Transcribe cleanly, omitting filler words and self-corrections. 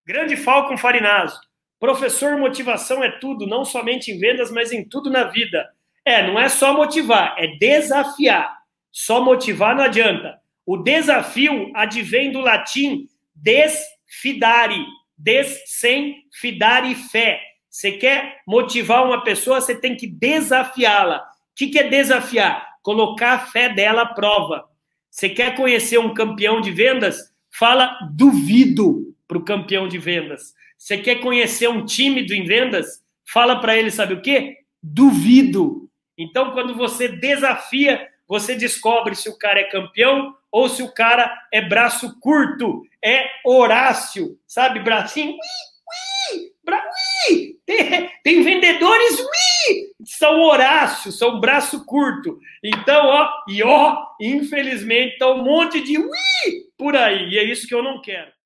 Grande Falcon Farinaso. Professor, motivação é tudo, não somente em vendas, mas em tudo na vida. Não é só motivar, é desafiar. Só motivar não adianta. O desafio advém do latim desfidare. Des sem fidare fé. Você quer motivar uma pessoa, você tem que desafiá-la. O que é desafiar? Colocar a fé dela à prova. Você quer conhecer um campeão de vendas? Fala duvido para o campeão de vendas. Você quer conhecer um tímido em vendas? Fala para ele, sabe o quê? Duvido. Então, quando você desafia, você descobre se o cara é campeão ou se o cara é braço curto, é Horácio, sabe? Bracinho, tem vendedores, são Horácio, são braço curto. Então, infelizmente, tá um monte de por aí, e é isso que eu não quero.